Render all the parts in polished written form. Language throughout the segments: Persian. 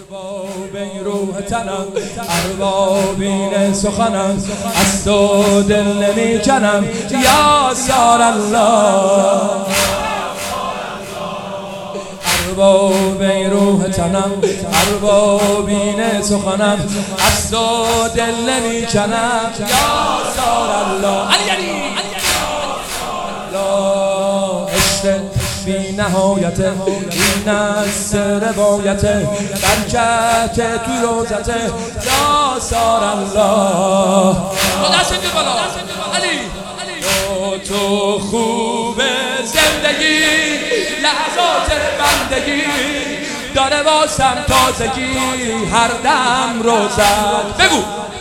ارباب این روح تنم، اربابین سخنم، از تو دل نمی کنم یا سار الله. ارباب این روح تنم، اربابین سخنم، از تو دل نمی کنم یا سار الله. علی علی عشق بی نهایت، این از روایت برکت تو روزت یا سار الله. تو خوب زندگی، لحظات بندگی داره واسم تازگی، هر دم روزت بگو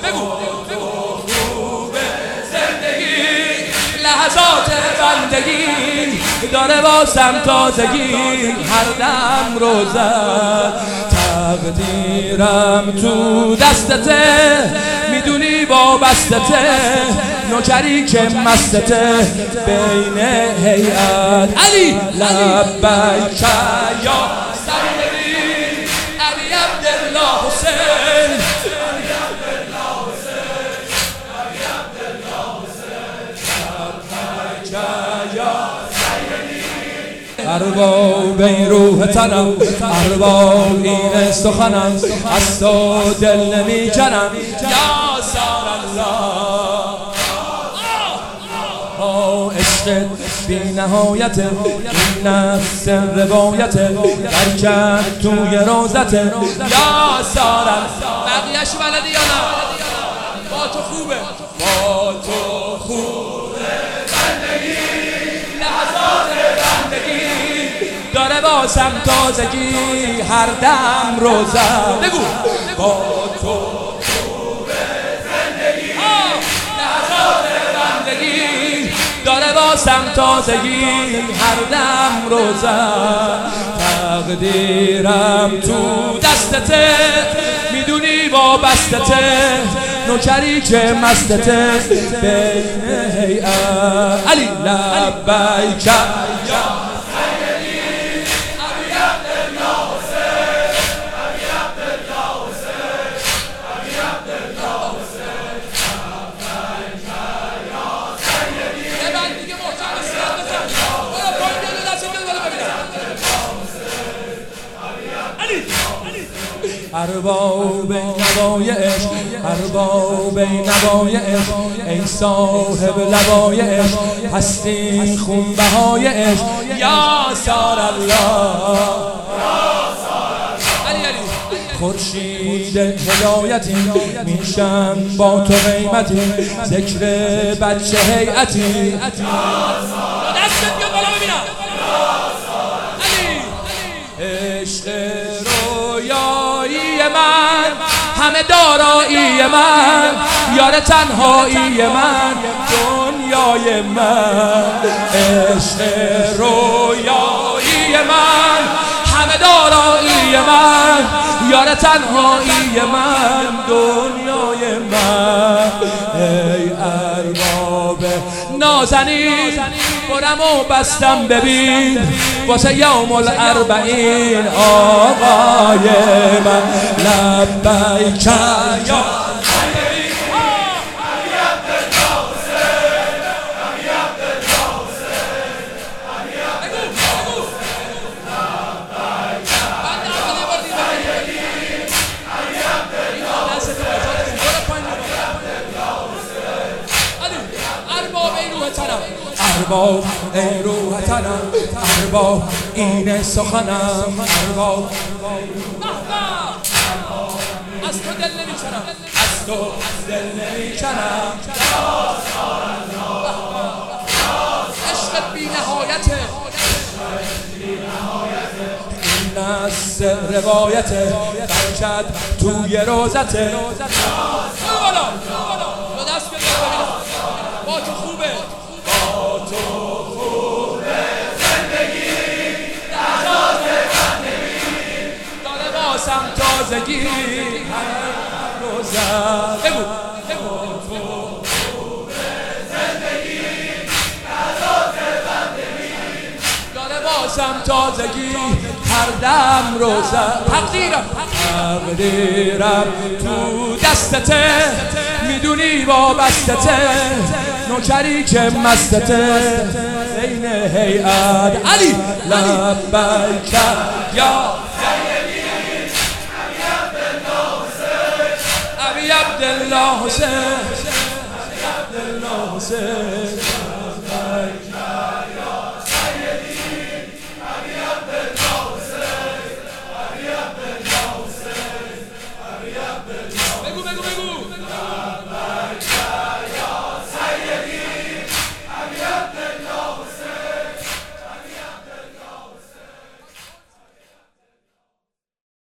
خوب زندگی، لحظات بندگی داره واسم تازگی، هر دم روزت. تقدیرم تو دستته، میدونی وابستته، نوکری که مستته بین هیئت. علی لبیک یا سیدی علی عبدالله حسین، علی عبدالله حسین، علی عبدالله حسین، لبیک یا سیدی. ارباب این روح تنم، ارباب این سخنم، از تو دل نمی کنم یا سار الله. عشق بی نهایت، این نفس روایت برکت توی روزت یا سار الله. بقیهش بلدی یا نه؟ با تو خوبه، با تو خوبه بندگی، لحظات بندگی داره واسم تازگی، هر دم روزم بگو با تو خوبه زندگی، لحظات بندگی داره واسم تازگی، هر دم روزم. تقدیرم تو دستته، میدونی وابستته، نوکری که مستته بین هیئت. علی لبیک یا ارباب نوای عشق، ارباب نوای عشق، ای صاحب لوای عشق، هستی خونبهای عشق یا سار الله. خورشید هدایتی، میشم با تو قیمتی، ذکر بچه هیئتی. دستت بیاد بالا ببینم. عشق رویایی من، همه دارایی من، یار تنهایی من، دنیای من. عشق رویایی من، همه دارایی من، یار تنهایی من، دنیای من. ای ارباب نازنین، برم و بستم ببین، واسه یوم الاربعین آقای من. لبیک یا ارباب ای روح تنم، ارباب این سخنم، ارباب از تو دل نمی کنم، از تو دل نمی کنم یا سار الله. عشق بی نهایته، این از روایته برکت توی روزته. با تو خوبه، با تو خوبه زندگی، لحظات بندگی داره واسم تازگی، هر روزم بگو با تو خوبه زندگی، لحظات بندگی داره واسم تازگی، هر دم روزه تقدیرم تو دستته، میدونی وابستته، نوکری که مستته بین هیئت علی لبیک یا ابی عبدالله حسین